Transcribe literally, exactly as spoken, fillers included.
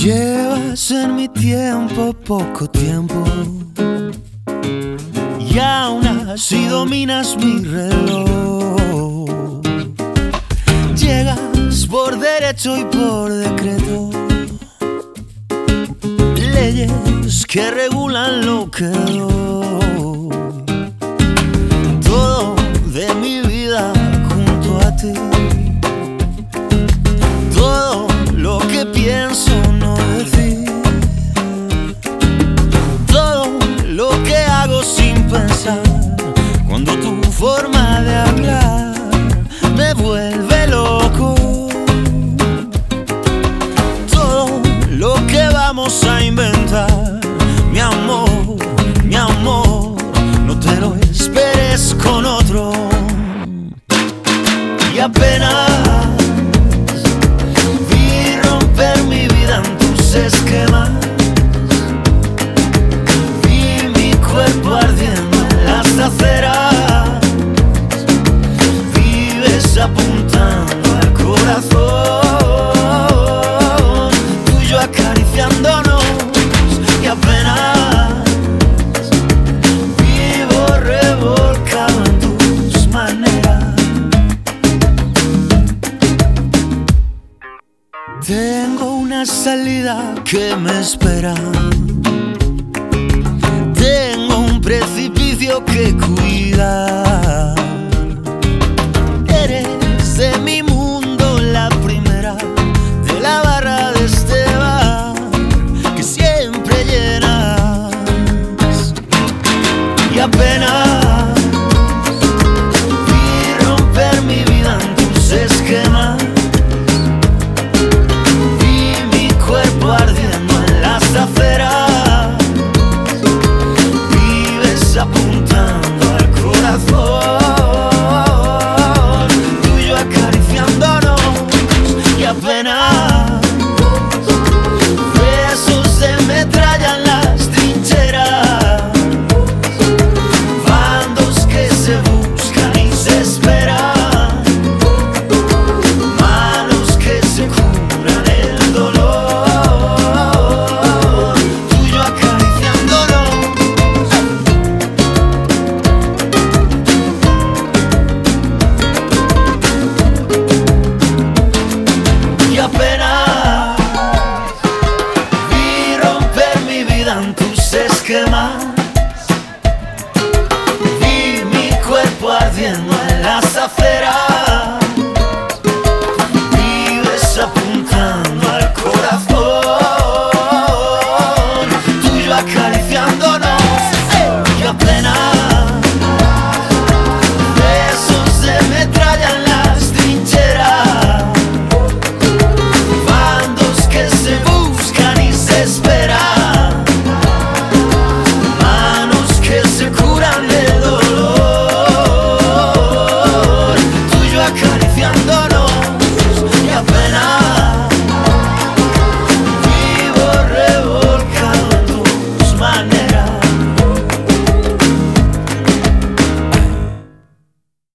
Llevas en mi tiempo poco tiempo y aún así dominas mi reloj. Llegas por derecho y por decreto, leyes que regulan lo que doy. Todo de mi vida junto a ti, todo lo que pienso no decir, todo lo que hago sin pensar. Cuando tu forma de hablar me vuelve loco, todo lo que vamos a inventar, mi amor, mi amor, no te lo esperes con otro. Y apenas vi romper mi vida en tus esquemas, vi mi cuerpo ardiendo en las aceras, vives apuntando al corazón, tú y yo acariciándonos, y apenas vivo revolcado en tus maneras. Tengo una salida que me espera, tengo un precipicio que cuidar. Eres de mi mundo la primera, de la barra de este bar que siempre llenas. Y apenas vi romper mi vida en tus esquemas, ardiendo en las aceras, vives apuntando al corazón, tú y yo acariciándonos, y apenas besos de metralla en las trincheras, bandos que se buscan y se esperan, manos que se curan el dolor. Vi mi cuerpo ardiendo en las aceras, vives apuntando al corazón, tú y yo acariciándonos, y apenas besos de metralla en las trincheras, bandos que se buscan y se esperan, se curan el dolor, tú y yo acariciándonos, y apenas